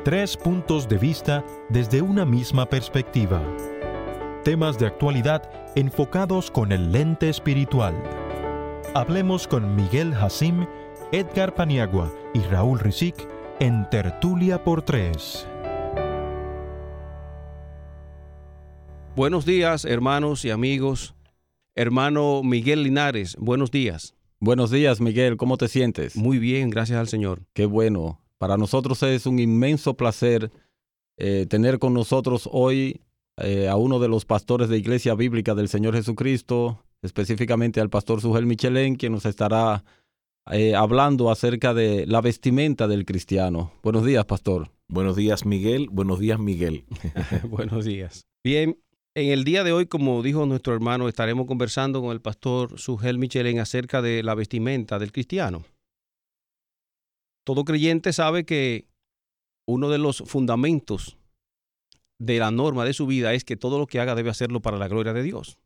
Tres puntos de vista desde una misma perspectiva. Temas de actualidad enfocados con el lente espiritual. Hablemos con Miguel Hasim, Edgar Paniagua y Raúl Rizik en Tertulia por Tres. Buenos días, hermanos y amigos. Hermano Miguel Linares, buenos días. Buenos días, Miguel. ¿Cómo te sientes? Muy bien, gracias al Señor. Qué bueno. Para nosotros es un inmenso placer tener con nosotros hoy a uno de los pastores de Iglesia Bíblica del Señor Jesucristo, específicamente al pastor Sugel Michelén, quien nos estará hablando acerca de la vestimenta del cristiano. Buenos días, pastor. Buenos días, Miguel. Buenos días, Miguel. Buenos días. Bien, en el día de hoy, como dijo nuestro hermano, estaremos conversando con el pastor Sugel Michelén acerca de la vestimenta del cristiano. Todo creyente sabe que uno de los fundamentos de la norma de su vida es que todo lo que haga debe hacerlo para la gloria de Dios.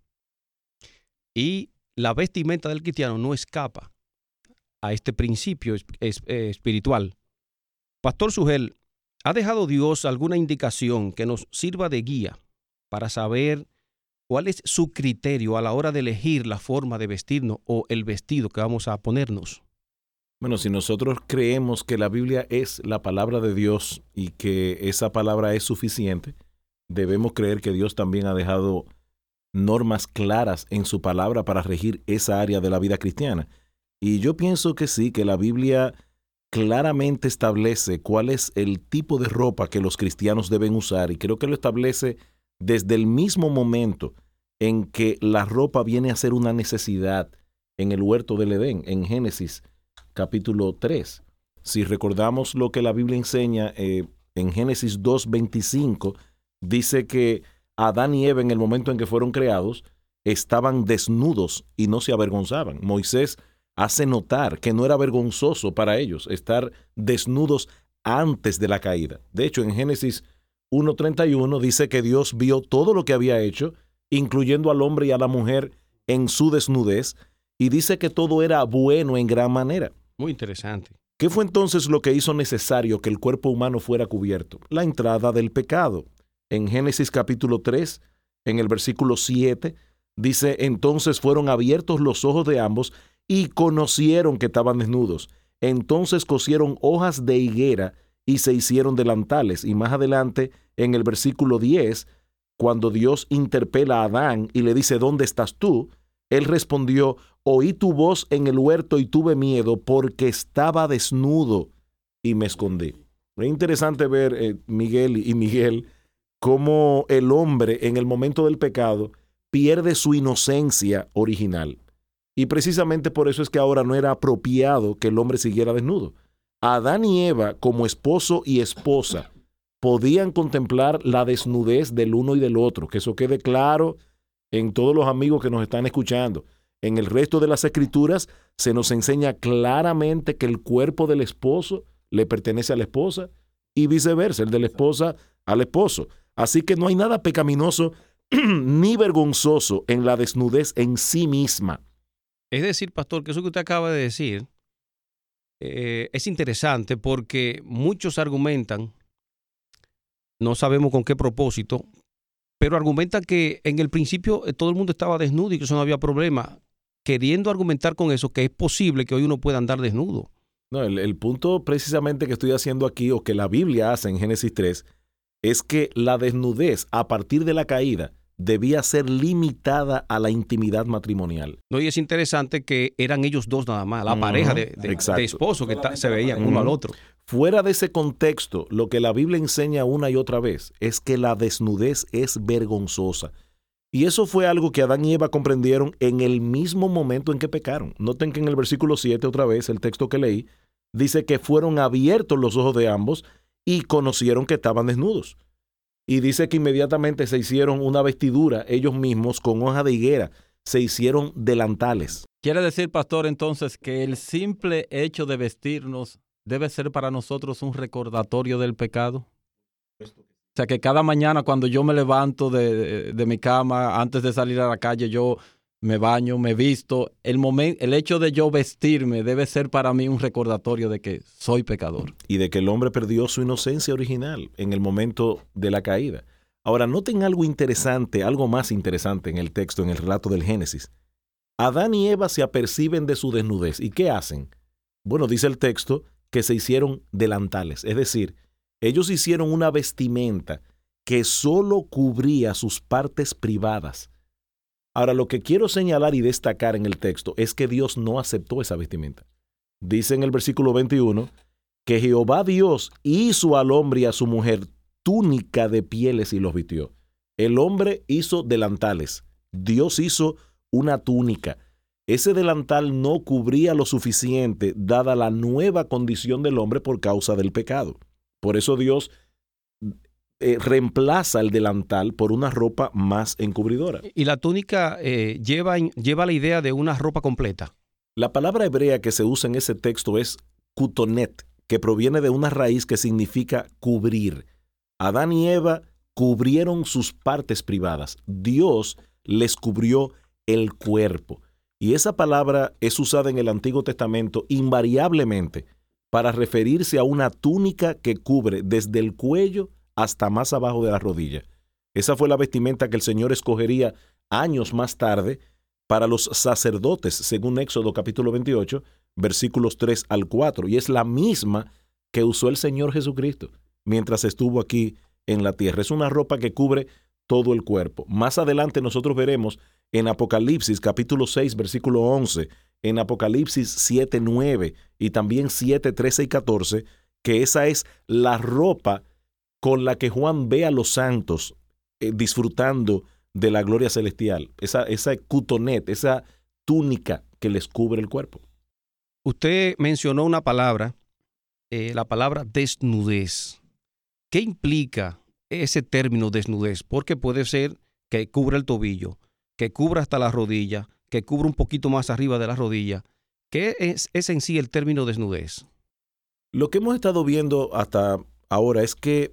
Y la vestimenta del cristiano no escapa a este principio espiritual. Pastor Sugel, ¿ha dejado Dios alguna indicación que nos sirva de guía para saber cuál es su criterio a la hora de elegir la forma de vestirnos o el vestido que vamos a ponernos? Bueno, si nosotros creemos que la Biblia es la palabra de Dios y que esa palabra es suficiente, debemos creer que Dios también ha dejado normas claras en su palabra para regir esa área de la vida cristiana. Y yo pienso que sí, que la Biblia claramente establece cuál es el tipo de ropa que los cristianos deben usar, y creo que lo establece desde el mismo momento en que la ropa viene a ser una necesidad en el huerto del Edén, en Génesis capítulo 3. Si recordamos lo que la Biblia enseña en Génesis 2:25, dice que Adán y Eva, en el momento en que fueron creados, estaban desnudos y no se avergonzaban. Moisés hace notar que no era vergonzoso para ellos estar desnudos antes de la caída. De hecho, en Génesis 1:31 dice que Dios vio todo lo que había hecho, incluyendo al hombre y a la mujer en su desnudez, y dice que todo era bueno en gran manera. Muy interesante. ¿Qué fue entonces lo que hizo necesario que el cuerpo humano fuera cubierto? La entrada del pecado. En Génesis capítulo 3, en el versículo 7, dice: entonces fueron abiertos los ojos de ambos y conocieron que estaban desnudos. Entonces cosieron hojas de higuera y se hicieron delantales. Y más adelante, en el versículo 10, cuando Dios interpela a Adán y le dice: ¿dónde estás tú?, él respondió: oí tu voz en el huerto y tuve miedo porque estaba desnudo y me escondí. Es interesante ver, Miguel, cómo el hombre en el momento del pecado pierde su inocencia original. Y precisamente por eso es que ahora no era apropiado que el hombre siguiera desnudo. Adán y Eva, como esposo y esposa, podían contemplar la desnudez del uno y del otro. Que eso quede claro en todos los amigos que nos están escuchando. En el resto de las escrituras se nos enseña claramente que el cuerpo del esposo le pertenece a la esposa y viceversa, el de la esposa al esposo. Así que no hay nada pecaminoso ni vergonzoso en la desnudez en sí misma. Es decir, pastor, que eso que usted acaba de decir es interesante porque muchos argumentan, no sabemos con qué propósito, pero argumentan que en el principio todo el mundo estaba desnudo y que eso no había problema, queriendo argumentar con eso que es posible que hoy uno pueda andar desnudo. No, el punto precisamente que estoy haciendo aquí, o que la Biblia hace en Génesis 3, es que la desnudez a partir de la caída debía ser limitada a la intimidad matrimonial. No, y es interesante que eran ellos dos nada más, la pareja de esposos que se veían uno al otro. Fuera de ese contexto, lo que la Biblia enseña una y otra vez es que la desnudez es vergonzosa. Y eso fue algo que Adán y Eva comprendieron en el mismo momento en que pecaron. Noten que en el versículo 7, otra vez, el texto que leí, dice que fueron abiertos los ojos de ambos y conocieron que estaban desnudos. Y dice que inmediatamente se hicieron una vestidura ellos mismos con hoja de higuera. Se hicieron delantales. ¿Quiere decir, pastor, entonces que el simple hecho de vestirnos debe ser para nosotros un recordatorio del pecado? O sea, que cada mañana cuando yo me levanto de mi cama, antes de salir a la calle, yo me baño, me visto. El hecho de yo vestirme debe ser para mí un recordatorio de que soy pecador. Y de que el hombre perdió su inocencia original en el momento de la caída. Ahora, noten algo interesante, algo más interesante en el texto, en el relato del Génesis. Adán y Eva se aperciben de su desnudez. ¿Y qué hacen? Bueno, dice el texto que se hicieron delantales. Es decir, ellos hicieron una vestimenta que solo cubría sus partes privadas. Ahora, lo que quiero señalar y destacar en el texto es que Dios no aceptó esa vestimenta. Dice en el versículo 21 que Jehová Dios hizo al hombre y a su mujer túnica de pieles y los vistió. El hombre hizo delantales. Dios hizo una túnica. Ese delantal no cubría lo suficiente dada la nueva condición del hombre por causa del pecado. Por eso Dios reemplaza el delantal por una ropa más encubridora. Y la túnica lleva la idea de una ropa completa. La palabra hebrea que se usa en ese texto es kutonet, que proviene de una raíz que significa cubrir. Adán y Eva cubrieron sus partes privadas. Dios les cubrió el cuerpo. Y esa palabra es usada en el Antiguo Testamento invariablemente para referirse a una túnica que cubre desde el cuello hasta más abajo de la rodilla. Esa fue la vestimenta que el Señor escogería años más tarde para los sacerdotes, según Éxodo capítulo 28, versículos 3 al 4. Y es la misma que usó el Señor Jesucristo mientras estuvo aquí en la tierra. Es una ropa que cubre todo el cuerpo. Más adelante nosotros veremos en Apocalipsis capítulo 6, versículo 11, en Apocalipsis 7, 9 y también 7, 13 y 14, que esa es la ropa con la que Juan ve a los santos disfrutando de la gloria celestial. Esa kutonet, esa túnica que les cubre el cuerpo. Usted mencionó una palabra, la palabra desnudez. ¿Qué implica ese término desnudez? Porque puede ser que cubra el tobillo, que cubra hasta la rodilla, que cubra un poquito más arriba de la rodilla. ¿Qué es en sí el término desnudez? Lo que hemos estado viendo hasta ahora es que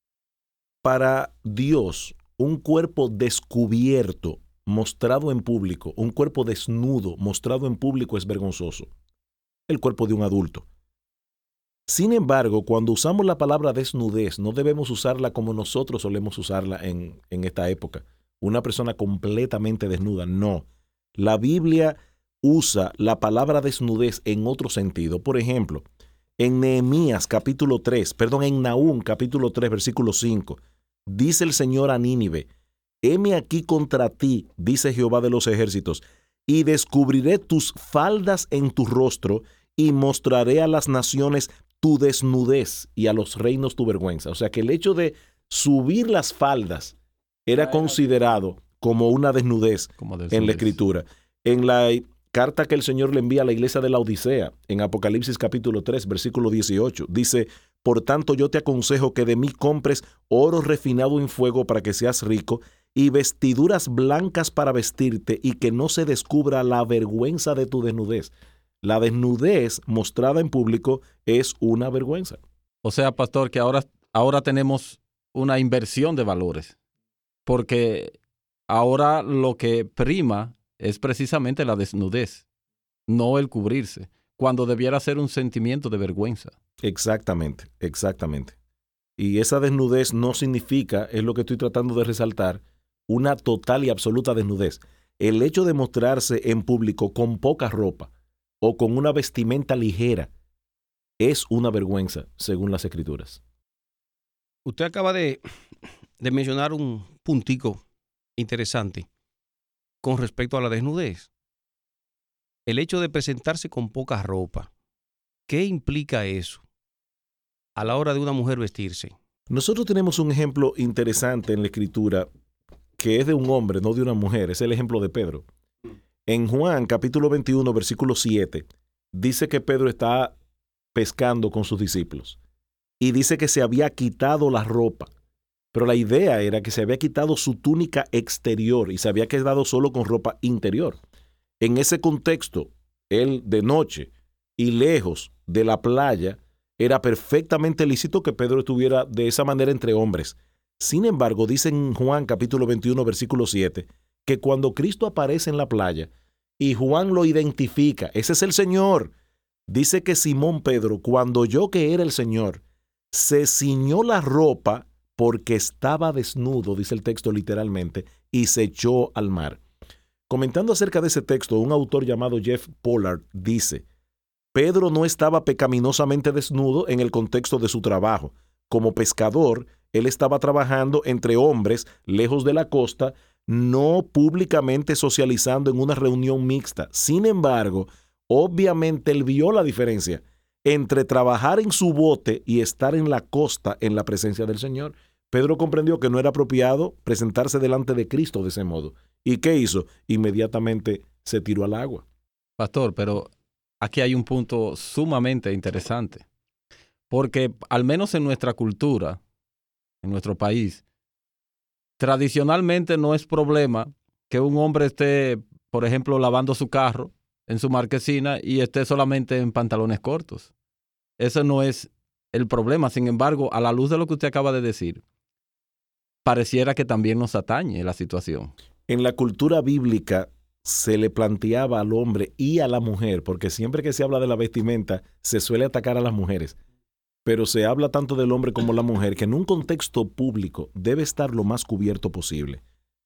para Dios, un cuerpo descubierto, mostrado en público, un cuerpo desnudo, mostrado en público es vergonzoso. El cuerpo de un adulto. Sin embargo, cuando usamos la palabra desnudez, no debemos usarla como nosotros solemos usarla en esta época. Una persona completamente desnuda, no. La Biblia usa la palabra desnudez en otro sentido. Por ejemplo, en Nehemías capítulo 3, en Nahum capítulo 3, versículo 5, dice el Señor a Nínive: heme aquí contra ti, dice Jehová de los ejércitos, y descubriré tus faldas en tu rostro, y mostraré a las naciones tu desnudez y a los reinos tu vergüenza. O sea que el hecho de subir las faldas era considerado como una desnudez en la Escritura. En la carta que el Señor le envía a la iglesia de la Odisea, en Apocalipsis capítulo 3, versículo 18, dice: por tanto yo te aconsejo que de mí compres oro refinado en fuego para que seas rico, y vestiduras blancas para vestirte, y que no se descubra la vergüenza de tu desnudez. La desnudez mostrada en público es una vergüenza. O sea, pastor, que ahora tenemos una inversión de valores, porque ahora lo que prima es precisamente la desnudez, no el cubrirse, cuando debiera ser un sentimiento de vergüenza. Exactamente, exactamente. Y esa desnudez no significa, es lo que estoy tratando de resaltar, una total y absoluta desnudez. El hecho de mostrarse en público con poca ropa o con una vestimenta ligera es una vergüenza, según las Escrituras. Usted acaba de mencionar un puntico interesante con respecto a la desnudez. El hecho de presentarse con poca ropa. ¿Qué implica eso a la hora de una mujer vestirse? Nosotros tenemos un ejemplo interesante en la Escritura que es de un hombre, no de una mujer. Es el ejemplo de Pedro. En Juan capítulo 21, versículo 7, dice que Pedro está pescando con sus discípulos y dice que se había quitado la ropa, pero la idea era que se había quitado su túnica exterior y se había quedado solo con ropa interior. En ese contexto, él de noche y lejos de la playa, era perfectamente lícito que Pedro estuviera de esa manera entre hombres. Sin embargo, dice en Juan capítulo 21, versículo 7, que cuando Cristo aparece en la playa y Juan lo identifica, ese es el Señor, dice que Simón Pedro, cuando oyó que era el Señor, se ciñó la ropa porque estaba desnudo, dice el texto literalmente, y se echó al mar. Comentando acerca de ese texto, un autor llamado Jeff Pollard dice, Pedro no estaba pecaminosamente desnudo en el contexto de su trabajo. Como pescador, él estaba trabajando entre hombres, lejos de la costa, no públicamente socializando en una reunión mixta. Sin embargo, obviamente él vio la diferencia entre trabajar en su bote y estar en la costa en la presencia del Señor. Pedro comprendió que no era apropiado presentarse delante de Cristo de ese modo. ¿Y qué hizo? Inmediatamente se tiró al agua. Pastor, pero aquí hay un punto sumamente interesante, porque al menos en nuestra cultura, en nuestro país, tradicionalmente no es problema que un hombre esté, por ejemplo, lavando su carro en su marquesina y esté solamente en pantalones cortos. Eso no es el problema. Sin embargo, a la luz de lo que usted acaba de decir, pareciera que también nos atañe la situación. En la cultura bíblica se le planteaba al hombre y a la mujer, porque siempre que se habla de la vestimenta se suele atacar a las mujeres, pero se habla tanto del hombre como la mujer que en un contexto público debe estar lo más cubierto posible.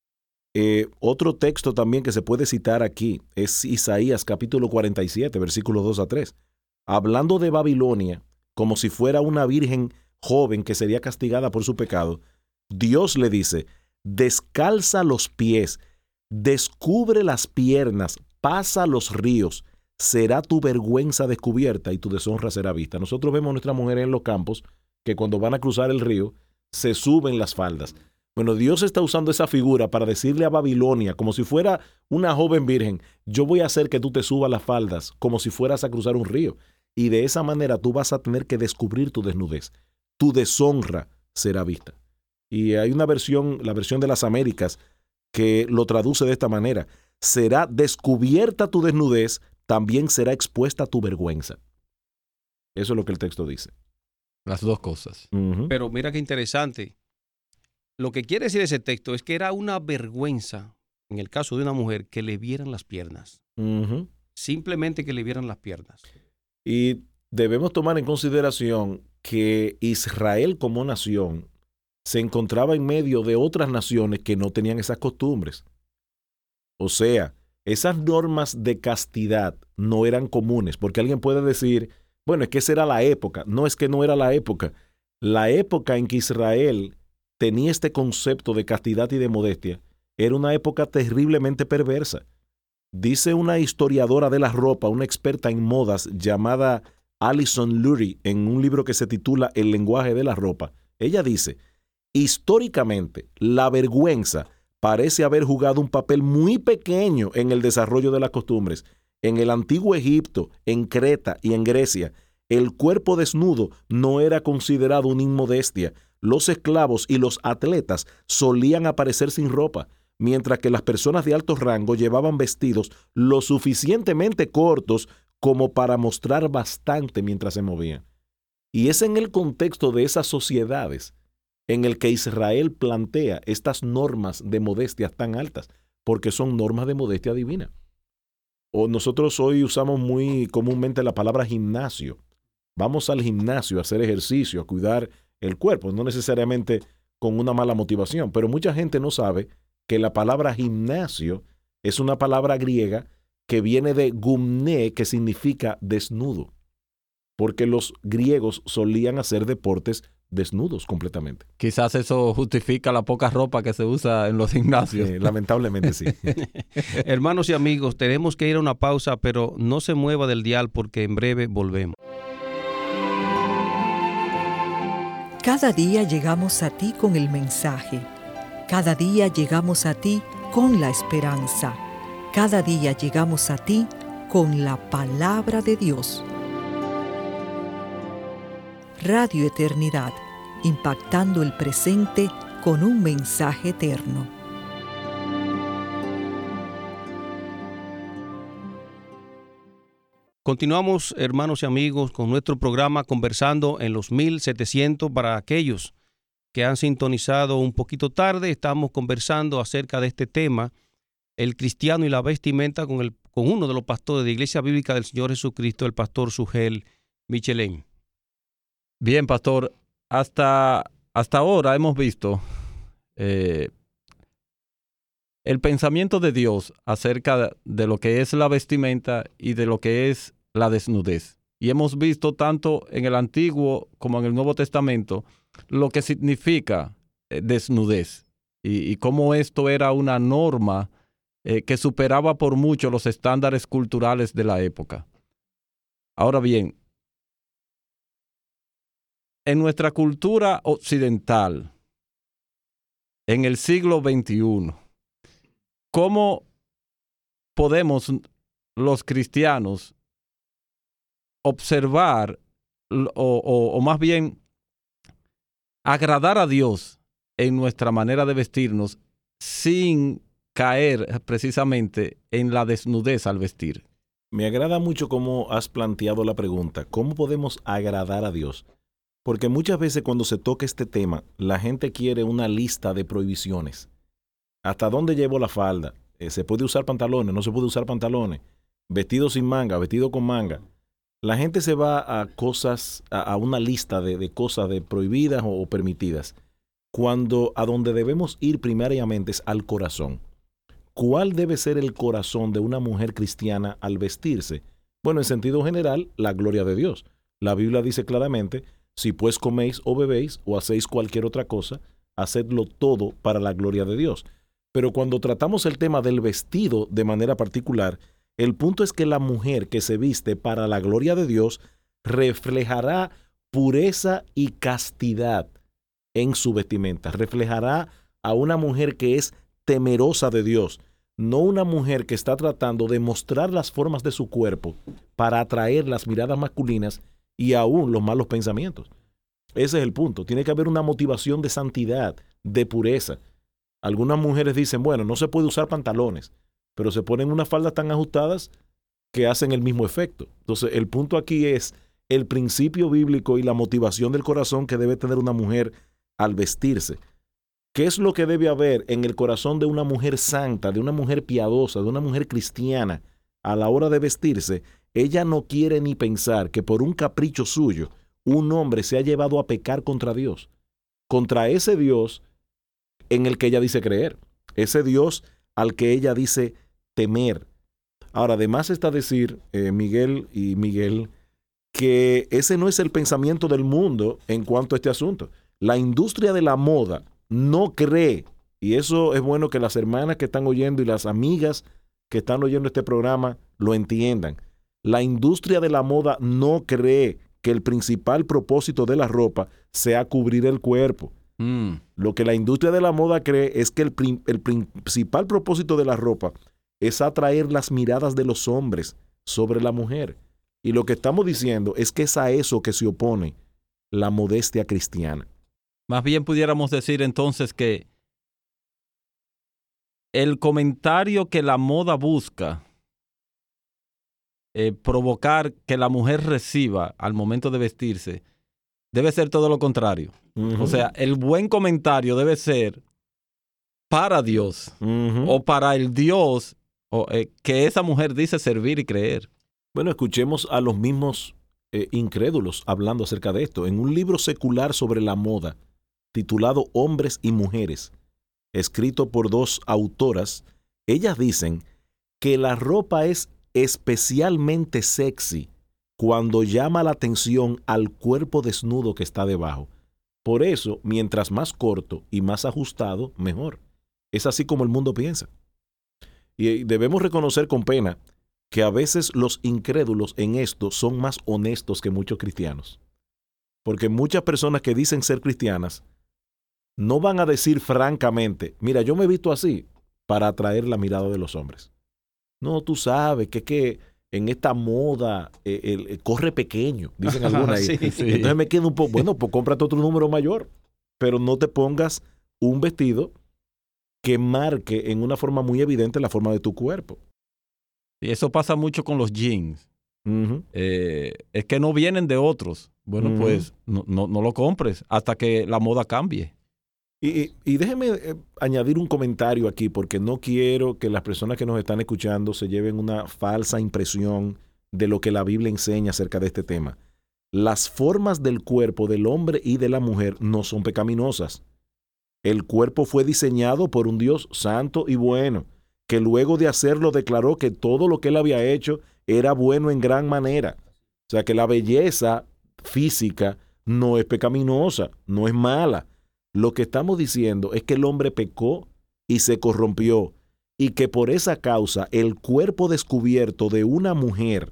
Otro texto también que se puede citar aquí es Isaías capítulo 47, versículos 2 a 3. Hablando de Babilonia, como si fuera una virgen joven que sería castigada por su pecado, Dios le dice, descalza los pies, descubre las piernas, pasa los ríos, será tu vergüenza descubierta y tu deshonra será vista. Nosotros vemos a nuestras mujeres en los campos que cuando van a cruzar el río se suben las faldas. Bueno, Dios está usando esa figura para decirle a Babilonia, como si fuera una joven virgen, yo voy a hacer que tú te subas las faldas como si fueras a cruzar un río. Y de esa manera tú vas a tener que descubrir tu desnudez. Tu deshonra será vista. Y hay una versión, la versión de las Américas, que lo traduce de esta manera. Será descubierta tu desnudez, también será expuesta tu vergüenza. Eso es lo que el texto dice. Las dos cosas. Pero mira qué interesante. Lo que quiere decir ese texto es que era una vergüenza, en el caso de una mujer, que le vieran las piernas. Simplemente que le vieran las piernas. Y debemos tomar en consideración que Israel como nación se encontraba en medio de otras naciones que no tenían esas costumbres. O sea, esas normas de castidad no eran comunes, porque alguien puede decir, bueno, es que esa era la época. No, es que no era la época. La época en que Israel tenía este concepto de castidad y de modestia era una época terriblemente perversa. Dice una historiadora de la ropa, una experta en modas llamada Alison Lurie, en un libro que se titula El lenguaje de la ropa. Ella dice, históricamente, la vergüenza parece haber jugado un papel muy pequeño en el desarrollo de las costumbres. En el antiguo Egipto, en Creta y en Grecia, el cuerpo desnudo no era considerado una inmodestia. Los esclavos y los atletas solían aparecer sin ropa, mientras que las personas de alto rango llevaban vestidos lo suficientemente cortos como para mostrar bastante mientras se movían. Y es en el contexto de esas sociedades en el que Israel plantea estas normas de modestia tan altas, porque son normas de modestia divina. O nosotros hoy usamos muy comúnmente la palabra gimnasio. Vamos al gimnasio a hacer ejercicio, a cuidar el cuerpo, no necesariamente con una mala motivación, pero mucha gente no sabe que la palabra gimnasio es una palabra griega que viene de gumné, que significa desnudo, porque los griegos solían hacer deportes desnudos completamente. Quizás eso justifica la poca ropa que se usa en los gimnasios. Lamentablemente sí. Hermanos y amigos, tenemos que ir a una pausa, pero no se mueva del dial porque en breve volvemos. Cada día llegamos a ti con el mensaje. Cada día llegamos a ti con la esperanza. Cada día llegamos a ti con la palabra de Dios. Radio Eternidad, impactando el presente con un mensaje eterno. Continuamos, hermanos y amigos, con nuestro programa Conversando en los 1700. Para aquellos que han sintonizado un poquito tarde, estamos conversando acerca de este tema el cristiano y la vestimenta con uno de los pastores de Iglesia Bíblica del Señor Jesucristo, el pastor Sugel Michelén. Bien, pastor, hasta ahora hemos visto el pensamiento de Dios acerca de lo que es la vestimenta y de lo que es la desnudez. Y hemos visto tanto en el Antiguo como en el Nuevo Testamento lo que significa desnudez y cómo esto era una norma que superaba por mucho los estándares culturales de la época. Ahora bien, en nuestra cultura occidental, en el siglo XXI, ¿cómo podemos los cristianos observar o más bien agradar a Dios en nuestra manera de vestirnos sin caer precisamente en la desnudez al vestir? Me agrada mucho cómo has planteado la pregunta, ¿cómo podemos agradar a Dios? Porque muchas veces cuando se toca este tema, la gente quiere una lista de prohibiciones. ¿Hasta dónde llevo la falda? ¿Se puede usar pantalones? ¿No se puede usar pantalones? ¿Vestido sin manga? ¿Vestido con manga? La gente se va a cosas, a una lista de cosas prohibidas o permitidas, cuando a donde debemos ir primariamente es al corazón. ¿Cuál debe ser el corazón de una mujer cristiana al vestirse? Bueno, en sentido general, la gloria de Dios. La Biblia dice claramente, si pues coméis o bebéis o hacéis cualquier otra cosa, hacedlo todo para la gloria de Dios. Pero cuando tratamos el tema del vestido de manera particular, el punto es que la mujer que se viste para la gloria de Dios reflejará pureza y castidad en su vestimenta. Reflejará a una mujer que es temerosa de Dios, no una mujer que está tratando de mostrar las formas de su cuerpo para atraer las miradas masculinas y aún los malos pensamientos. Ese es el punto. Tiene que haber una motivación de santidad, de pureza. Algunas mujeres dicen, bueno, no se puede usar pantalones, pero se ponen unas faldas tan ajustadas que hacen el mismo efecto. Entonces, el punto aquí es el principio bíblico y la motivación del corazón que debe tener una mujer al vestirse. ¿Qué es lo que debe haber en el corazón de una mujer santa, de una mujer piadosa, de una mujer cristiana a la hora de vestirse? Ella no quiere ni pensar que por un capricho suyo un hombre se ha llevado a pecar contra Dios, contra ese Dios en el que ella dice creer, ese Dios al que ella dice temer. Ahora, además está decir, Miguel, que ese no es el pensamiento del mundo en cuanto a este asunto. La industria de la moda no cree, y eso es bueno que las hermanas que están oyendo y las amigas que están oyendo este programa lo entiendan. La industria de la moda no cree que el principal propósito de la ropa sea cubrir el cuerpo. Lo que la industria de la moda cree es que el principal propósito de la ropa es atraer las miradas de los hombres sobre la mujer. Y lo que estamos diciendo es que es a eso que se opone la modestia cristiana. Más bien pudiéramos decir entonces que el comentario que la moda busca provocar que la mujer reciba al momento de vestirse debe ser todo lo contrario. O sea, el buen comentario debe ser para Dios o para el Dios que esa mujer dice servir y creer. Bueno, escuchemos a los mismos incrédulos hablando acerca de esto. En un libro secular sobre la moda, titulado Hombres y Mujeres, escrito por dos autoras, ellas dicen que la ropa es especialmente sexy cuando llama la atención al cuerpo desnudo que está debajo. Por eso, mientras más corto y más ajustado, mejor. Es así como el mundo piensa. Y debemos reconocer con pena que a veces los incrédulos en esto son más honestos que muchos cristianos. Porque muchas personas que dicen ser cristianas no van a decir francamente, mira, yo me he visto así para atraer la mirada de los hombres. No, tú sabes que en esta moda corre pequeño, dicen algunas ahí. Sí. Entonces me quedo un poco, bueno, pues cómprate otro número mayor, pero no te pongas un vestido que marque en una forma muy evidente la forma de tu cuerpo. Y eso pasa mucho con los jeans. Es que no vienen de otros. Bueno, pues no lo compres hasta que la moda cambie. Y déjeme añadir un comentario aquí, porque no quiero que las personas que nos están escuchando se lleven una falsa impresión de lo que la Biblia enseña acerca de este tema. Las formas del cuerpo del hombre y de la mujer no son pecaminosas. El cuerpo fue diseñado por un Dios santo y bueno, que luego de hacerlo declaró que todo lo que él había hecho era bueno en gran manera. O sea que la belleza física no es pecaminosa, no es mala. Lo que estamos diciendo es que el hombre pecó y se corrompió, y que por esa causa el cuerpo descubierto de una mujer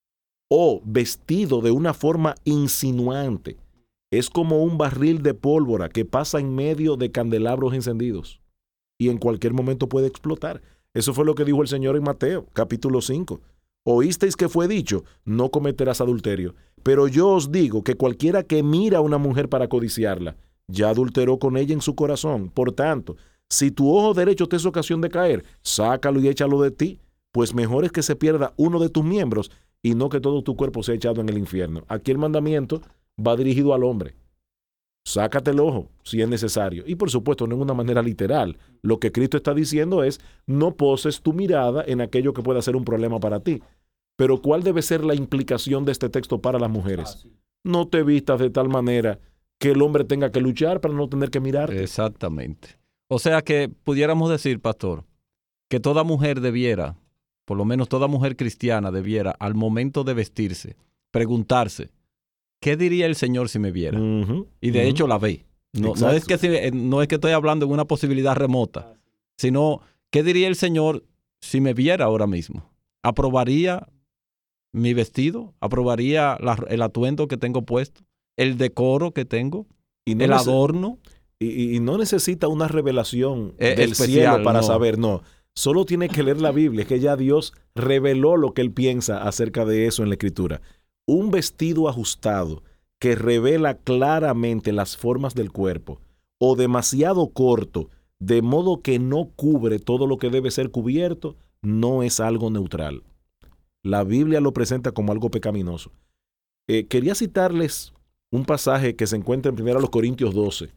o vestido de una forma insinuante es como un barril de pólvora que pasa en medio de candelabros encendidos y en cualquier momento puede explotar. Eso fue lo que dijo el Señor en Mateo, capítulo 5. Oísteis que fue dicho, no cometerás adulterio. Pero yo os digo que cualquiera que mira a una mujer para codiciarla, ya adulteró con ella en su corazón. Por tanto, si tu ojo derecho te es ocasión de caer, sácalo y échalo de ti, pues mejor es que se pierda uno de tus miembros y no que todo tu cuerpo sea echado en el infierno. Aquí el mandamiento va dirigido al hombre. Sácate el ojo si es necesario. Y por supuesto, no en una manera literal. Lo que Cristo está diciendo es, no poses tu mirada en aquello que pueda ser un problema para ti. Pero ¿cuál debe ser la implicación de este texto para las mujeres? No te vistas de tal manera que el hombre tenga que luchar para no tener que mirarte. Exactamente. O sea que pudiéramos decir, pastor, que toda mujer debiera, por lo menos toda mujer cristiana debiera, al momento de vestirse, preguntarse, ¿qué diría el Señor si me viera? Y de hecho la ve. No es que estoy hablando en una posibilidad remota, sino, ¿qué diría el Señor si me viera ahora mismo? ¿Aprobaría mi vestido? ¿Aprobaría el atuendo que tengo puesto? ¿El decoro que tengo? Y no ¿el adorno? Y no necesita una revelación del especial, cielo para no. saber, no. Solo tiene que leer la Biblia, es que ya Dios reveló lo que Él piensa acerca de eso en la Escritura. Un vestido ajustado que revela claramente las formas del cuerpo, o demasiado corto, de modo que no cubre todo lo que debe ser cubierto, no es algo neutral. La Biblia lo presenta como algo pecaminoso. Quería citarles un pasaje que se encuentra en 1 Corintios 12,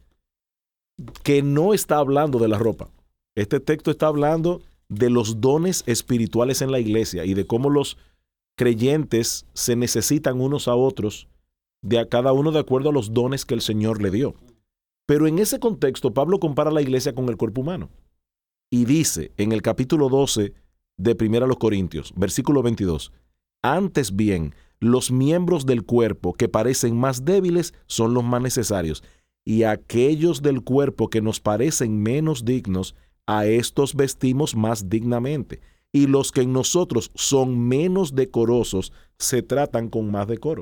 que no está hablando de la ropa. Este texto está hablando de los dones espirituales en la iglesia y de cómo los creyentes se necesitan unos a otros, de a cada uno de acuerdo a los dones que el Señor le dio. Pero en ese contexto, Pablo compara la iglesia con el cuerpo humano. Y dice en el capítulo 12 de 1 Corintios, versículo 22, antes bien, los miembros del cuerpo que parecen más débiles son los más necesarios, y aquellos del cuerpo que nos parecen menos dignos, a estos vestimos más dignamente, y los que en nosotros son menos decorosos se tratan con más decoro.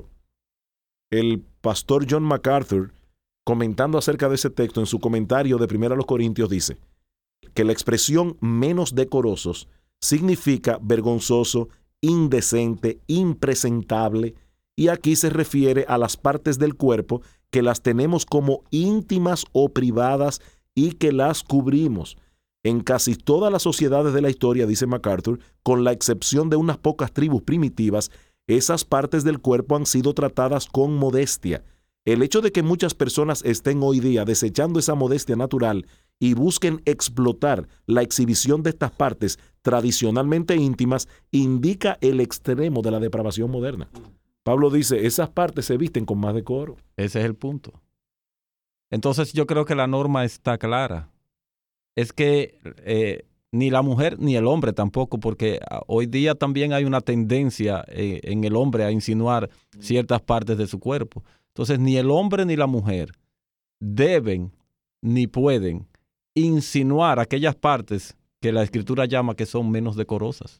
El pastor John MacArthur, comentando acerca de ese texto en su comentario de 1 Corintios, dice que la expresión menos decorosos significa vergonzoso, indecente, impresentable, y aquí se refiere a las partes del cuerpo que las tenemos como íntimas o privadas y que las cubrimos. En casi todas las sociedades de la historia, dice MacArthur, con la excepción de unas pocas tribus primitivas, esas partes del cuerpo han sido tratadas con modestia. El hecho de que muchas personas estén hoy día desechando esa modestia natural y busquen explotar la exhibición de estas partes tradicionalmente íntimas indica el extremo de la depravación moderna. Pablo dice, esas partes se visten con más decoro. Ese es el punto. Entonces yo creo que la norma está clara. Es que ni la mujer ni el hombre tampoco, porque hoy día también hay una tendencia en el hombre a insinuar ciertas partes de su cuerpo. Entonces ni el hombre ni la mujer deben ni pueden insinuar aquellas partes que la Escritura llama que son menos decorosas.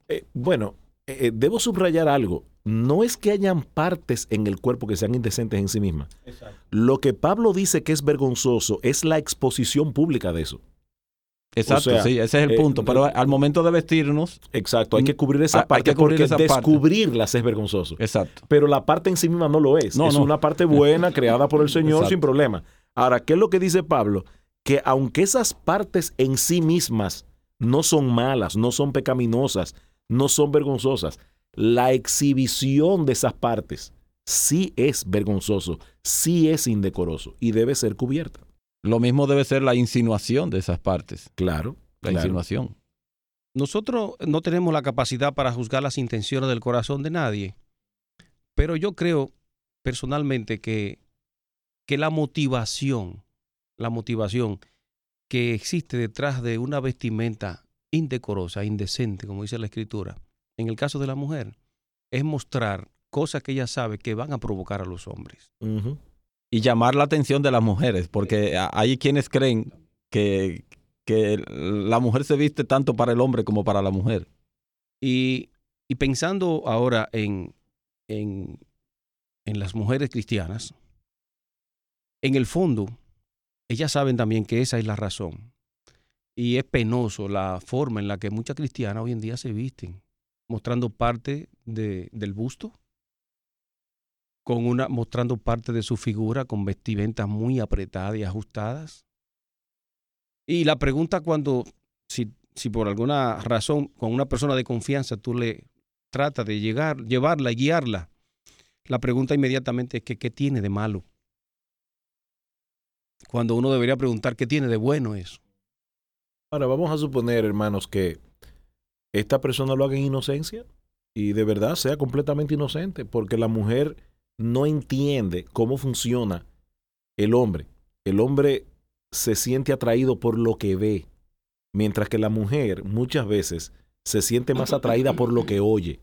Debo subrayar algo. No es que hayan partes en el cuerpo que sean indecentes en sí mismas. Exacto. Lo que Pablo dice que es vergonzoso es la exposición pública de eso. Exacto, o sea, sí, ese es el punto. Pero al momento de vestirnos... Exacto, hay que cubrir esa parte porque descubrirlas es vergonzoso. Exacto. Pero la parte en sí misma no lo es. Es una parte buena creada por el Señor sin problema. Ahora, ¿qué es lo que dice Pablo? Que aunque esas partes en sí mismas no son malas, no son pecaminosas, no son vergonzosas, la exhibición de esas partes sí es vergonzoso, sí es indecoroso y debe ser cubierta. Lo mismo debe ser la insinuación de esas partes. Claro. La insinuación. Nosotros no tenemos la capacidad para juzgar las intenciones del corazón de nadie, pero yo creo personalmente que la motivación que existe detrás de una vestimenta indecorosa, indecente, como dice la Escritura, en el caso de la mujer, es mostrar cosas que ella sabe que van a provocar a los hombres. Uh-huh. Y llamar la atención de las mujeres, porque hay quienes creen que la mujer se viste tanto para el hombre como para la mujer. Y pensando ahora en las mujeres cristianas, en el fondo, ellas saben también que esa es la razón. Y es penoso la forma en la que muchas cristianas hoy en día se visten, mostrando parte del busto, mostrando parte de su figura con vestimentas muy apretadas y ajustadas. Y la pregunta si por alguna razón con una persona de confianza tú le tratas de llevarla y guiarla, la pregunta inmediatamente es que ¿qué tiene de malo? Cuando uno debería preguntar ¿qué tiene de bueno eso? Ahora vamos a suponer, hermanos, que esta persona lo haga en inocencia y de verdad sea completamente inocente, porque la mujer no entiende cómo funciona el hombre. El hombre se siente atraído por lo que ve, mientras que la mujer muchas veces se siente más atraída por lo que oye.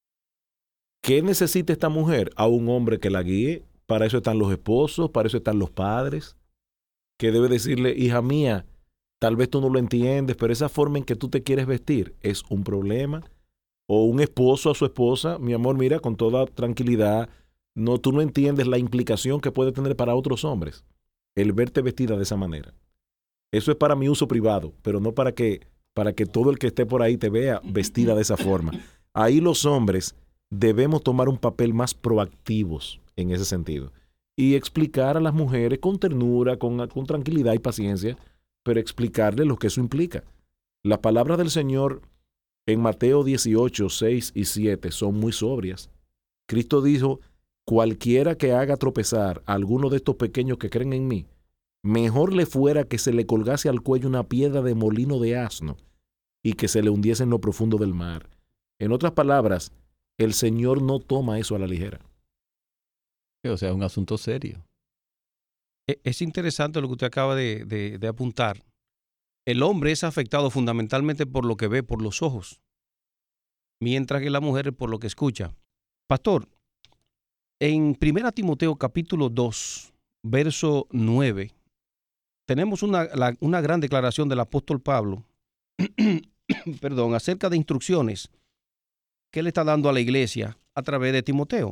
¿Qué necesita esta mujer? A un hombre que la guíe. Para eso están los esposos, para eso están los padres, que debe decirle, hija mía, tal vez tú no lo entiendes, pero esa forma en que tú te quieres vestir es un problema. O un esposo a su esposa, mi amor, mira, con toda tranquilidad, tú no entiendes la implicación que puede tener para otros hombres el verte vestida de esa manera. Eso es para mi uso privado, pero no para que todo el que esté por ahí te vea vestida de esa forma. Ahí los hombres debemos tomar un papel más proactivos en ese sentido y explicar a las mujeres con ternura, con tranquilidad y paciencia, pero explicarles lo que eso implica. Las palabras del Señor en Mateo 18, 6 y 7 son muy sobrias. Cristo dijo, cualquiera que haga tropezar a alguno de estos pequeños que creen en mí, mejor le fuera que se le colgase al cuello una piedra de molino de asno y que se le hundiese en lo profundo del mar. En otras palabras, el Señor no toma eso a la ligera. O sea, es un asunto serio. Es interesante lo que usted acaba de apuntar. El hombre es afectado fundamentalmente por lo que ve, por los ojos, mientras que la mujer es por lo que escucha. Pastor, en 1 Timoteo capítulo 2, verso 9, tenemos una gran declaración del apóstol Pablo acerca de instrucciones que él está dando a la iglesia a través de Timoteo.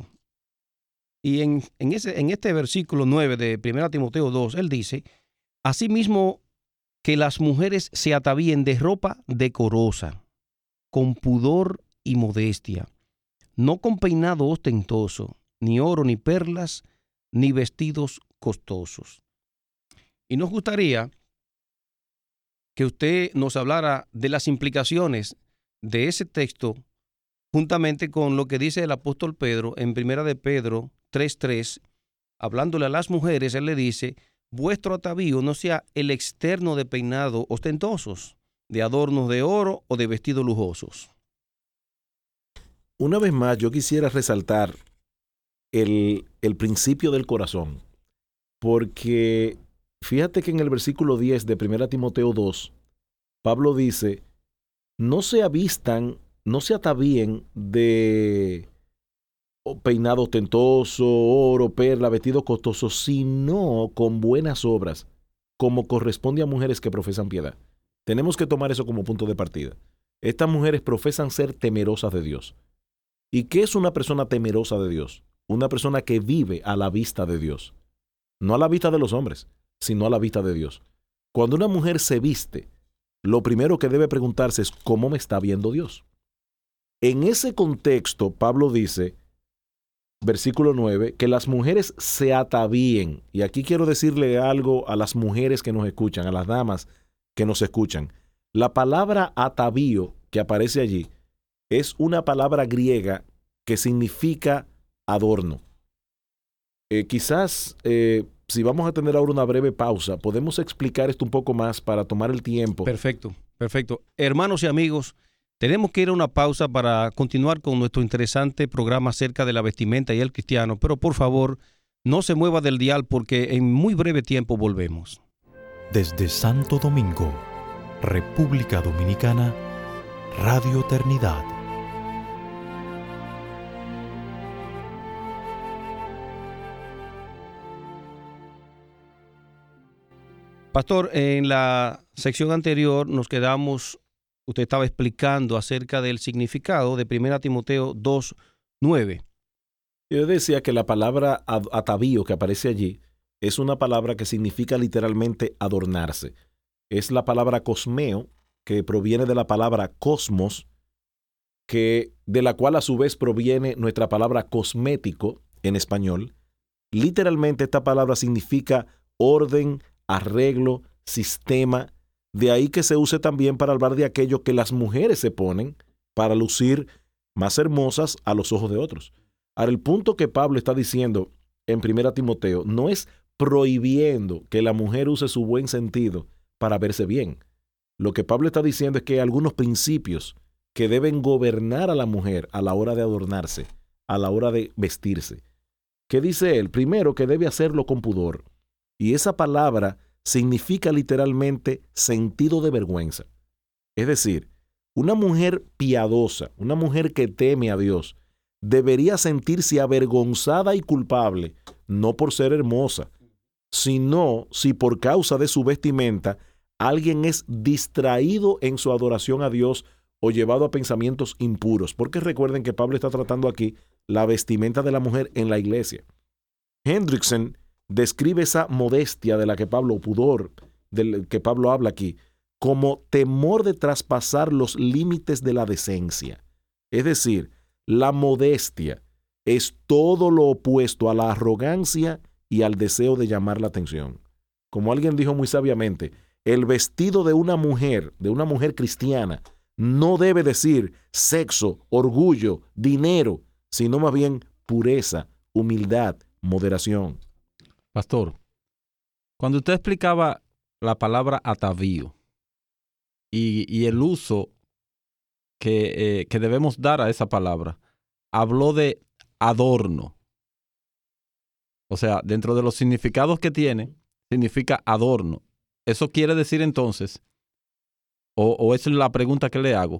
Y en este versículo 9 de 1 Timoteo 2, él dice, asimismo que las mujeres se atavíen de ropa decorosa, con pudor y modestia, no con peinado ostentoso, ni oro, ni perlas, ni vestidos costosos. Y nos gustaría que usted nos hablara de las implicaciones de ese texto juntamente con lo que dice el apóstol Pedro en 1 de Pedro 3:3, hablándole a las mujeres, él le dice, vuestro atavío no sea el externo de peinado ostentosos, de adornos de oro o de vestidos lujosos. Una vez más, yo quisiera resaltar el principio del corazón, porque fíjate que en el versículo 10 de 1 Timoteo 2, Pablo dice, no se atavíen de peinado ostentoso, oro, perla, vestido costoso, sino con buenas obras, como corresponde a mujeres que profesan piedad. Tenemos que tomar eso como punto de partida. Estas mujeres profesan ser temerosas de Dios. ¿Y qué es una persona temerosa de Dios? Una persona que vive a la vista de Dios. No a la vista de los hombres, sino a la vista de Dios. Cuando una mujer se viste, lo primero que debe preguntarse es ¿cómo me está viendo Dios? En ese contexto, Pablo dice, versículo 9, que las mujeres se atavíen. Y aquí quiero decirle algo a las mujeres que nos escuchan, a las damas que nos escuchan. La palabra atavío que aparece allí es una palabra griega que significa adorno. Quizás si vamos a tener ahora una breve pausa, podemos explicar esto un poco más para tomar el tiempo. Perfecto, perfecto. Hermanos y amigos, tenemos que ir a una pausa para continuar con nuestro interesante programa acerca de la vestimenta y el cristiano, pero por favor, no se mueva del dial porque en muy breve tiempo volvemos. Desde Santo Domingo, República Dominicana, Radio Eternidad. Pastor, en la sección anterior nos quedamos, usted estaba explicando acerca del significado de 1 Timoteo 2:9. Yo decía que la palabra atavío que aparece allí es una palabra que significa literalmente adornarse. Es la palabra cosmeo, que proviene de la palabra cosmos, de la cual a su vez proviene nuestra palabra cosmético en español. Literalmente esta palabra significa orden, arreglo, sistema. De ahí que se use también para hablar de aquello que las mujeres se ponen para lucir más hermosas a los ojos de otros. Ahora, el punto que Pablo está diciendo en 1 Timoteo no es prohibiendo que la mujer use su buen sentido para verse bien. Lo que Pablo está diciendo es que hay algunos principios que deben gobernar a la mujer a la hora de adornarse, a la hora de vestirse. ¿Qué dice él? Primero, que debe hacerlo con pudor. Y esa palabra significa literalmente sentido de vergüenza. Es decir, una mujer piadosa, una mujer que teme a Dios, debería sentirse avergonzada y culpable, no por ser hermosa, sino si por causa de su vestimenta alguien es distraído en su adoración a Dios o llevado a pensamientos impuros. Porque recuerden que Pablo está tratando aquí la vestimenta de la mujer en la iglesia. Hendrickson describe esa modestia de la que Pablo, pudor del que Pablo habla aquí, como temor de traspasar los límites de la decencia. Es decir, la modestia es todo lo opuesto a la arrogancia y al deseo de llamar la atención. Como alguien dijo muy sabiamente, el vestido de una mujer cristiana, no debe decir sexo, orgullo, dinero, sino más bien pureza, humildad, moderación. Pastor, cuando usted explicaba la palabra atavío y el uso que debemos dar a esa palabra, habló de adorno. O sea, dentro de los significados que tiene, significa adorno. Eso quiere decir entonces, o esa es la pregunta que le hago,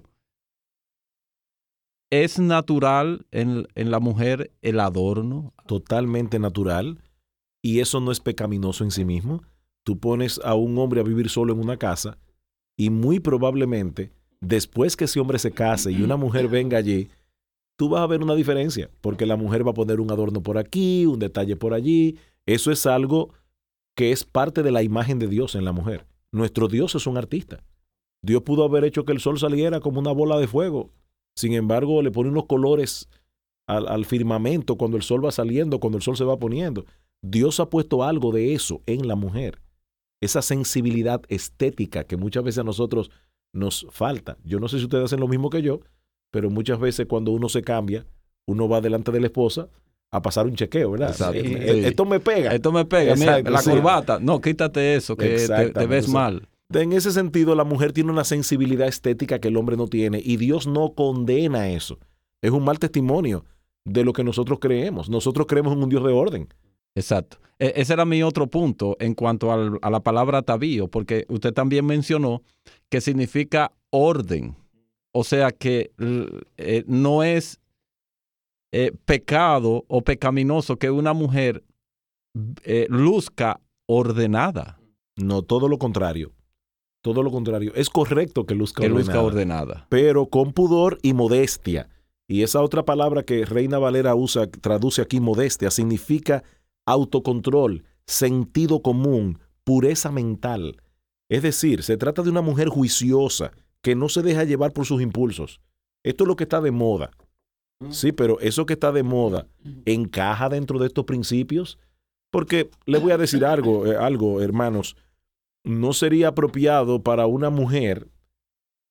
¿es natural en la mujer el adorno? Totalmente natural. Y eso no es pecaminoso en sí mismo. Tú pones a un hombre a vivir solo en una casa y muy probablemente después que ese hombre se case y una mujer venga allí, tú vas a ver una diferencia, porque la mujer va a poner un adorno por aquí, un detalle por allí. Eso es algo que es parte de la imagen de Dios en la mujer. Nuestro Dios es un artista. Dios pudo haber hecho que el sol saliera como una bola de fuego. Sin embargo, le pone unos colores al firmamento cuando el sol va saliendo, cuando el sol se va poniendo. Dios ha puesto algo de eso en la mujer. Esa sensibilidad estética que muchas veces a nosotros nos falta. Yo no sé si ustedes hacen lo mismo que yo, pero muchas veces cuando uno se cambia, uno va delante de la esposa a pasar un chequeo, ¿verdad? Exacto. Sí. Esto me pega. Esto me pega. Exacto, mira, la sí. corbata. No, quítate eso, que te ves mal. En ese sentido, la mujer tiene una sensibilidad estética que el hombre no tiene y Dios no condena eso. Es un mal testimonio de lo que nosotros creemos. Nosotros creemos en un Dios de orden. Exacto. Ese era mi otro punto en cuanto a la palabra atavío, porque usted también mencionó que significa orden. O sea que no es pecado o pecaminoso que una mujer luzca ordenada. No, todo lo contrario. Todo lo contrario. Es correcto que luzca ordenada. Pero con pudor y modestia. Y esa otra palabra que Reina Valera usa, traduce aquí modestia, significa autocontrol, sentido común, pureza mental. Es decir, se trata de una mujer juiciosa que no se deja llevar por sus impulsos. Esto es lo que está de moda. Sí, pero eso que está de moda encaja dentro de estos principios. Porque les voy a decir algo, hermanos. No sería apropiado para una mujer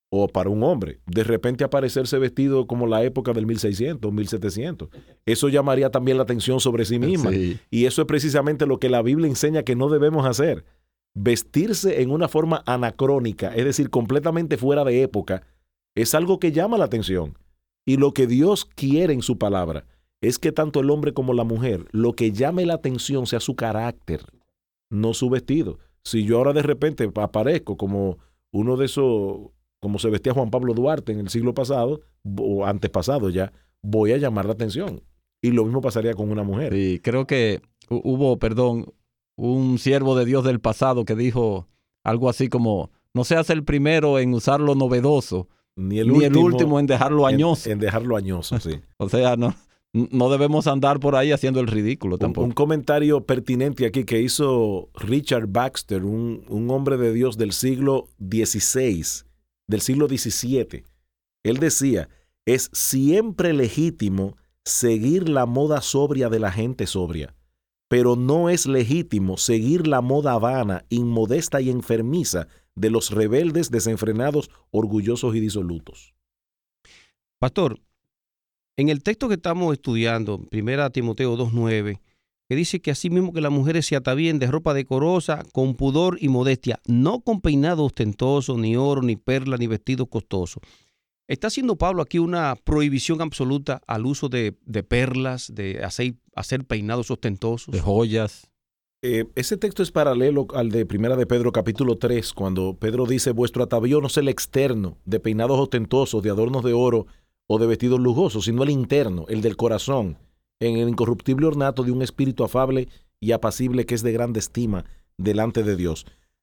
o para un hombre, de repente aparecerse vestido como la época del 1600, 1700. Eso llamaría también la atención sobre sí misma. Sí. Y eso es precisamente lo que la Biblia enseña que no debemos hacer. Vestirse en una forma anacrónica, es decir, completamente fuera de época, es algo que llama la atención. Y lo que Dios quiere en su palabra es que tanto el hombre como la mujer, lo que llame la atención sea su carácter, no su vestido. Si yo ahora de repente aparezco como uno de esos, como se vestía Juan Pablo Duarte en el siglo pasado, o antepasado ya, voy a llamar la atención. Y lo mismo pasaría con una mujer. Sí, creo que hubo, un siervo de Dios del pasado que dijo algo así como, no seas el primero en usar lo novedoso, Ni el último en dejarlo añoso. En dejarlo añoso, sí. O sea, no debemos andar por ahí haciendo el ridículo tampoco. Un comentario pertinente aquí que hizo Richard Baxter, un hombre de Dios del siglo XVI, del siglo XVII. Él decía, es siempre legítimo seguir la moda sobria de la gente sobria, pero no es legítimo seguir la moda vana, inmodesta y enfermiza de los rebeldes, desenfrenados, orgullosos y disolutos. Pastor, en el texto que estamos estudiando, 1 Timoteo 2:9, que dice que así mismo que las mujeres se atavíen de ropa decorosa, con pudor y modestia, no con peinado ostentoso, ni oro, ni perla, ni vestido costoso. ¿Está haciendo Pablo aquí una prohibición absoluta al uso de perlas, de hacer peinados ostentosos? De joyas. Ese texto es paralelo al de 1 de Pedro capítulo 3, cuando Pedro dice, vuestro atavío no es el externo, de peinados ostentosos, de adornos de oro o de vestidos lujosos, sino el interno, el del corazón, en el incorruptible ornato de un espíritu afable y apacible que es de grande estima delante de Dios.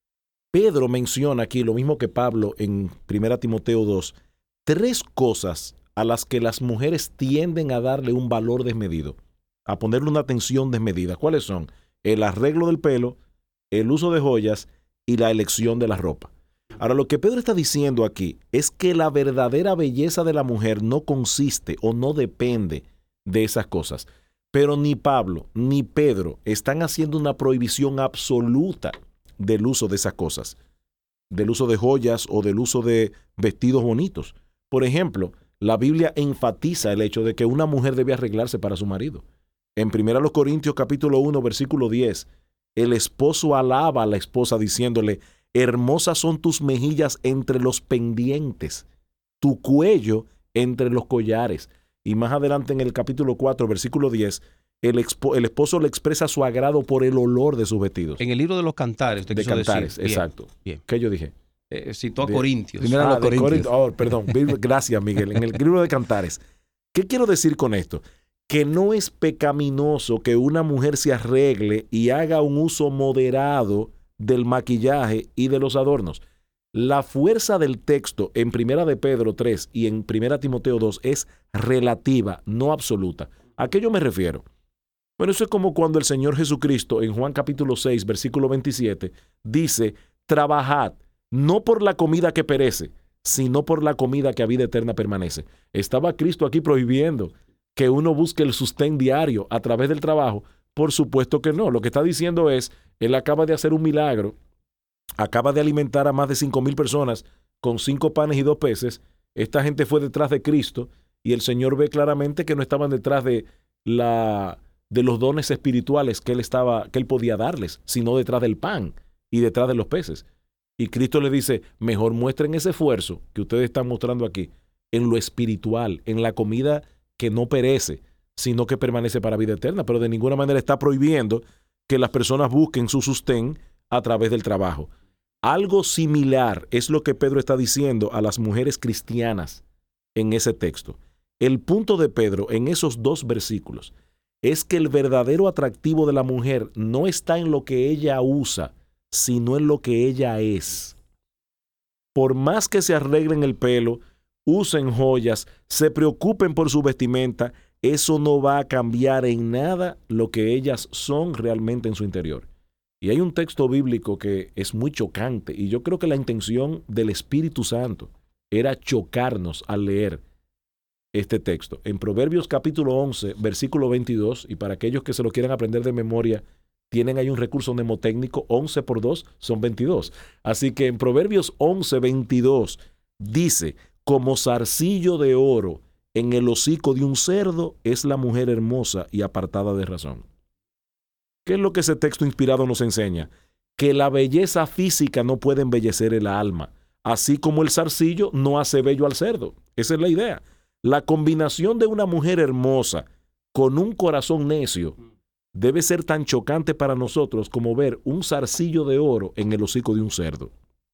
Pedro menciona aquí, lo mismo que Pablo en 1 Timoteo 2, 3 cosas a las que las mujeres tienden a darle un valor desmedido, a ponerle una atención desmedida. ¿Cuáles son? El arreglo del pelo, el uso de joyas y la elección de la ropa. Ahora, lo que Pedro está diciendo aquí es que la verdadera belleza de la mujer no consiste o no depende de esas cosas. Pero ni Pablo ni Pedro están haciendo una prohibición absoluta del uso de esas cosas, del uso de joyas o del uso de vestidos bonitos. Por ejemplo, la Biblia enfatiza el hecho de que una mujer debe arreglarse para su marido. En 1 Corintios capítulo 1, versículo 10, el esposo alaba a la esposa diciéndole, hermosas son tus mejillas entre los pendientes, tu cuello entre los collares. Y más adelante en el capítulo 4, versículo 10, el esposo le expresa su agrado por el olor de sus vestidos. En el libro de los Cantares. De Cantares, decir. exacto. Bien. ¿Qué yo dije? Citó a Corintios. Primero los Corintios. Perdón, gracias Miguel. En el libro de Cantares. ¿Qué quiero decir con esto? Que no es pecaminoso que una mujer se arregle y haga un uso moderado del maquillaje y de los adornos. La fuerza del texto en 1 de Pedro 3 y en 1 Timoteo 2 es relativa, no absoluta. ¿A qué yo me refiero? Bueno, eso es como cuando el Señor Jesucristo en Juan capítulo 6, versículo 27, dice, trabajad, no por la comida que perece, sino por la comida que a vida eterna permanece. ¿Estaba Cristo aquí prohibiendo que uno busque el sustén diario a través del trabajo? Por supuesto que no. Lo que está diciendo es, Él acaba de hacer un milagro, acaba de alimentar a más de 5,000 personas con 5 panes y 2 peces. Esta gente fue detrás de Cristo y el Señor ve claramente que no estaban detrás de los dones espirituales que Él podía darles, sino detrás del pan y detrás de los peces. Y Cristo le dice, mejor muestren ese esfuerzo que ustedes están mostrando aquí en lo espiritual, en la comida que no perece, sino que permanece para vida eterna. Pero de ninguna manera está prohibiendo que las personas busquen su sustén a través del trabajo. Algo similar es lo que Pedro está diciendo a las mujeres cristianas en ese texto. El punto de Pedro en esos 2 versículos es que el verdadero atractivo de la mujer no está en lo que ella usa, sino en lo que ella es. Por más que se arreglen el pelo, usen joyas, se preocupen por su vestimenta, eso no va a cambiar en nada lo que ellas son realmente en su interior. Y hay un texto bíblico que es muy chocante, y yo creo que la intención del Espíritu Santo era chocarnos al leer este texto. En Proverbios capítulo 11, versículo 22, y para aquellos que se lo quieran aprender de memoria, tienen ahí un recurso mnemotécnico, 11 por 2 son 22. Así que en Proverbios 11, 22, Dice, como zarcillo de oro en el hocico de un cerdo es la mujer hermosa y apartada de razón. ¿Qué es lo que ese texto inspirado nos enseña? Que la belleza física no puede embellecer el alma, así como el zarcillo no hace bello al cerdo. Esa es la idea. La combinación de una mujer hermosa con un corazón necio debe ser tan chocante para nosotros como ver un zarcillo de oro en el hocico de un cerdo.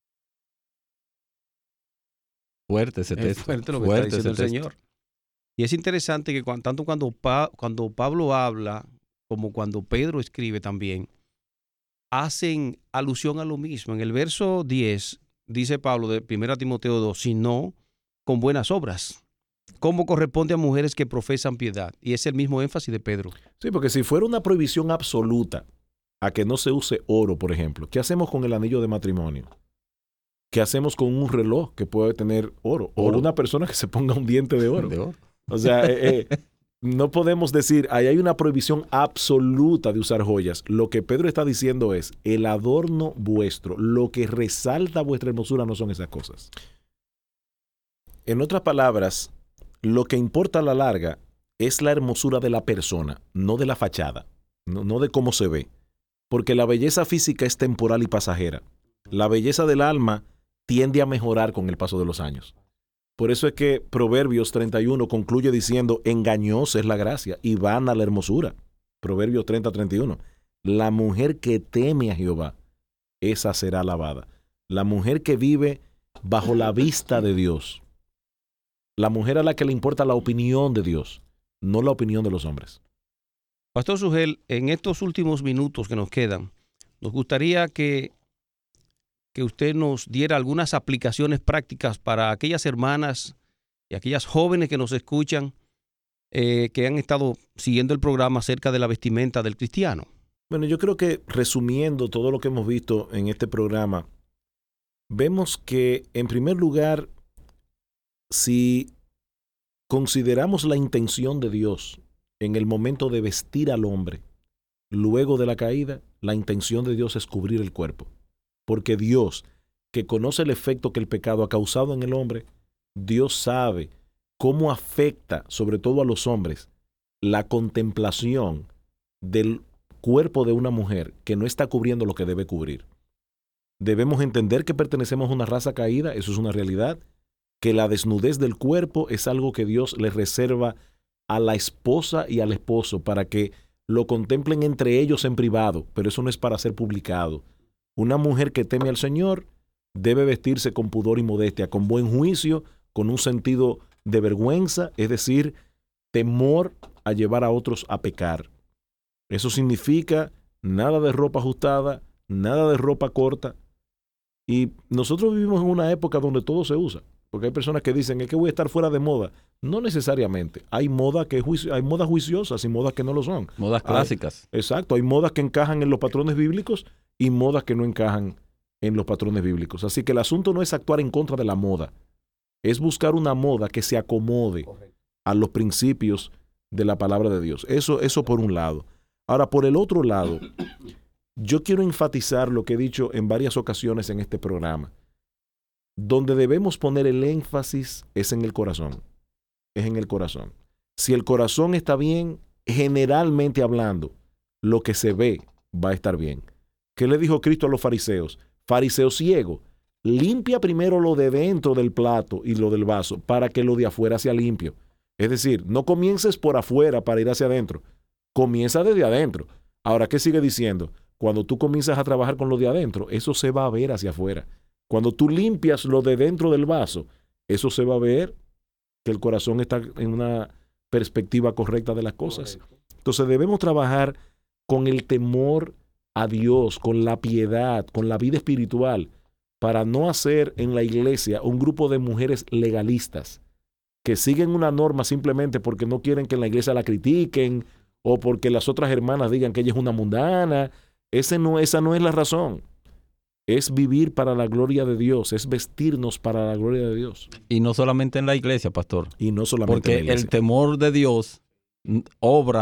Fuerte ese texto. Es fuerte lo que está diciendo el Señor. Y es interesante que tanto cuando Pablo habla como cuando Pedro escribe también, hacen alusión a lo mismo. En el verso 10 dice Pablo de 1 Timoteo 2, sino con buenas obras, como corresponde a mujeres que profesan piedad. Y es el mismo énfasis de Pedro. Sí, porque si fuera una prohibición absoluta a que no se use oro, por ejemplo, ¿qué hacemos con el anillo de matrimonio? ¿Qué hacemos con un reloj que puede tener oro? O una persona que se ponga un diente de oro. O sea, no podemos decir, ahí hay una prohibición absoluta de usar joyas. Lo que Pedro está diciendo es, el adorno vuestro, lo que resalta vuestra hermosura no son esas cosas. En otras palabras, lo que importa a la larga es la hermosura de la persona, no de la fachada, no de cómo se ve. Porque la belleza física es temporal y pasajera. La belleza del alma tiende a mejorar con el paso de los años. Por eso es que Proverbios 31 concluye diciendo, engañosa es la gracia y vana la hermosura. Proverbios 30-31. La mujer que teme a Jehová, esa será alabada. La mujer que vive bajo la vista de Dios. La mujer a la que le importa la opinión de Dios, no la opinión de los hombres. Pastor Sugel, en estos últimos minutos que nos quedan, nos gustaría que usted nos diera algunas aplicaciones prácticas para aquellas hermanas y aquellas jóvenes que nos escuchan, que han estado siguiendo el programa acerca de la vestimenta del cristiano. Bueno, yo creo que resumiendo todo lo que hemos visto en este programa, vemos que, en primer lugar, si consideramos la intención de Dios en el momento de vestir al hombre, luego de la caída, la intención de Dios es cubrir el cuerpo. Porque Dios, que conoce el efecto que el pecado ha causado en el hombre, Dios sabe cómo afecta, sobre todo a los hombres, la contemplación del cuerpo de una mujer que no está cubriendo lo que debe cubrir. Debemos entender que pertenecemos a una raza caída, eso es una realidad, que la desnudez del cuerpo es algo que Dios le reserva a la esposa y al esposo para que lo contemplen entre ellos en privado, pero eso no es para ser publicado. Una mujer que teme al Señor debe vestirse con pudor y modestia, con buen juicio, con un sentido de vergüenza, es decir, temor a llevar a otros a pecar. Eso significa nada de ropa ajustada, nada de ropa corta. Y nosotros vivimos en una época donde todo se usa, porque hay personas que dicen, es que voy a estar fuera de moda. No necesariamente. Hay modas juiciosas y modas que no lo son. Modas clásicas. Exacto. Hay modas que encajan en los patrones bíblicos y modas que no encajan en los patrones bíblicos. Así que el asunto no es actuar en contra de la moda. Es buscar una moda que se acomode a los principios de la palabra de Dios. Eso por un lado. Ahora, por el otro lado, yo quiero enfatizar lo que he dicho en varias ocasiones en este programa. Donde debemos poner el énfasis es en el corazón. Es en el corazón. Si el corazón está bien, generalmente hablando, lo que se ve va a estar bien. ¿Qué le dijo Cristo a los fariseos? Fariseo ciego, limpia primero lo de dentro del plato y lo del vaso para que lo de afuera sea limpio. Es decir, no comiences por afuera para ir hacia adentro. Comienza desde adentro. Ahora, ¿qué sigue diciendo? Cuando tú comienzas a trabajar con lo de adentro, eso se va a ver hacia afuera. Cuando tú limpias lo de dentro del vaso, eso se va a ver que el corazón está en una perspectiva correcta de las cosas. Entonces debemos trabajar con el temor a Dios, con la piedad, con la vida espiritual, para no hacer en la iglesia un grupo de mujeres legalistas que siguen una norma simplemente porque no quieren que en la iglesia la critiquen o porque las otras hermanas digan que ella es una mundana. Esa no es la razón. Es vivir para la gloria de Dios, es vestirnos para la gloria de Dios. Y no solamente en la iglesia, pastor. Y no solamente porque en la iglesia. El temor de Dios obra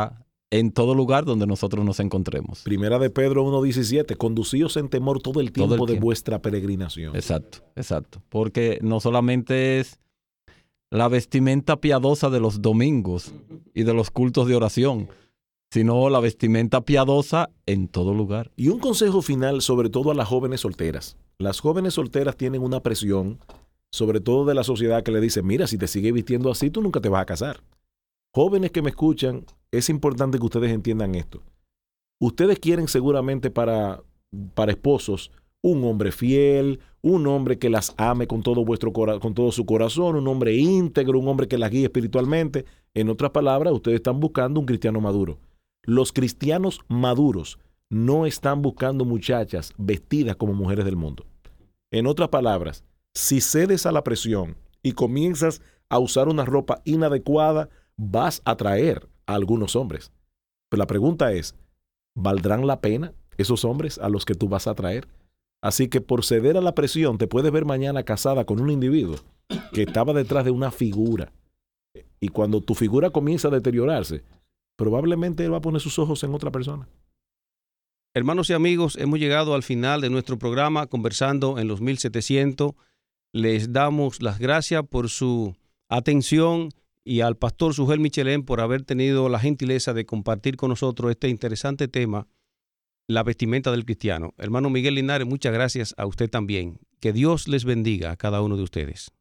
en todo lugar donde nosotros nos encontremos. Primera de Pedro 1:17, conducíos en temor todo el tiempo de vuestra peregrinación. Exacto, exacto. Porque no solamente es la vestimenta piadosa de los domingos y de los cultos de oración, sino la vestimenta piadosa en todo lugar. Y un consejo final, sobre todo a las jóvenes solteras. Las jóvenes solteras tienen una presión, sobre todo de la sociedad, que le dice, mira, si te sigues vistiendo así, tú nunca te vas a casar. Jóvenes que me escuchan, es importante que ustedes entiendan esto. Ustedes quieren seguramente para esposos un hombre fiel, un hombre que las ame con todo su corazón, un hombre íntegro, un hombre que las guíe espiritualmente. En otras palabras, ustedes están buscando un cristiano maduro. Los cristianos maduros no están buscando muchachas vestidas como mujeres del mundo. En otras palabras, si cedes a la presión y comienzas a usar una ropa inadecuada, vas a atraer a algunos hombres. Pero la pregunta es, ¿valdrán la pena esos hombres a los que tú vas a atraer? Así que por ceder a la presión, te puedes ver mañana casada con un individuo que estaba detrás de una figura. Y cuando tu figura comienza a deteriorarse, probablemente él va a poner sus ojos en otra persona. Hermanos y amigos, hemos llegado al final de nuestro programa Conversando en los 1700. Les damos las gracias por su atención y al pastor Sugel Michelén por haber tenido la gentileza de compartir con nosotros este interesante tema, la vestimenta del cristiano. Hermano Miguel Linares, muchas gracias a usted también. Que Dios les bendiga a cada uno de ustedes.